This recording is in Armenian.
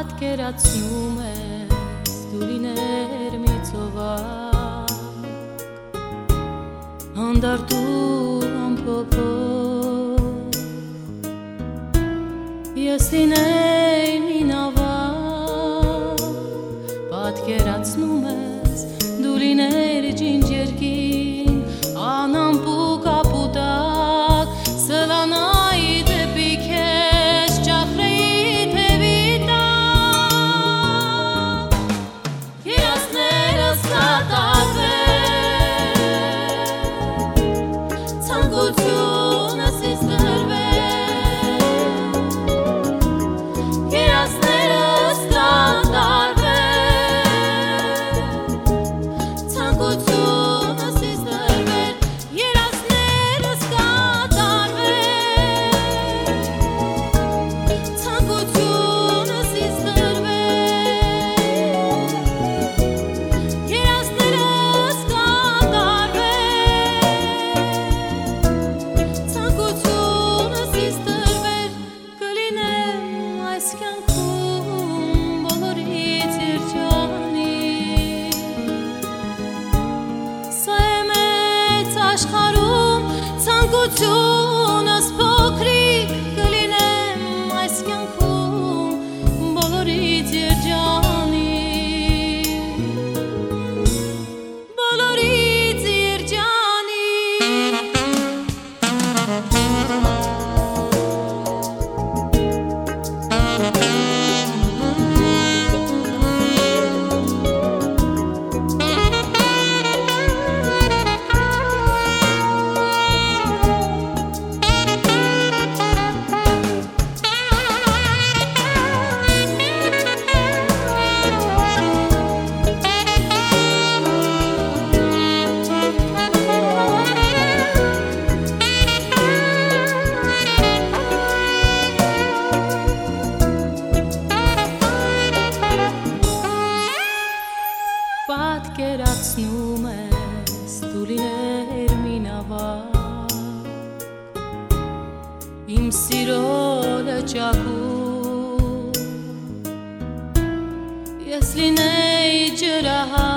պատկերացնում ես դու լիներ մի ծովակ հանդարտ ու ամփոփող ես լինեի մի նավակ պատկերացնում ես դու լիներ ջինջերքին անամպ ու կապուտակ սլանայի դեպի քեզ ճախրեի թևի տակ երազներս կատարվեն ցանկությունս ինձ դրվեն երազներս կատարվեն ցանկությունս ինձ դրվեն երազներս կատարվեն ցանկությունս ինձ դրվեն երազներս կատարվեն ցանկությունս ինձ դրվեն կլինեմ այս կյանքում բոլորից երջանիկ սա է մեծ աշխարհում ցանկությունս փոքրիկ կլինեմ այս կյանքում բոլորից երջանիկ բոլորից երջանիկ պատկերացնում ես դու լիներ մի նավակ իմ սիրո լճակում ես լինեի ջրահար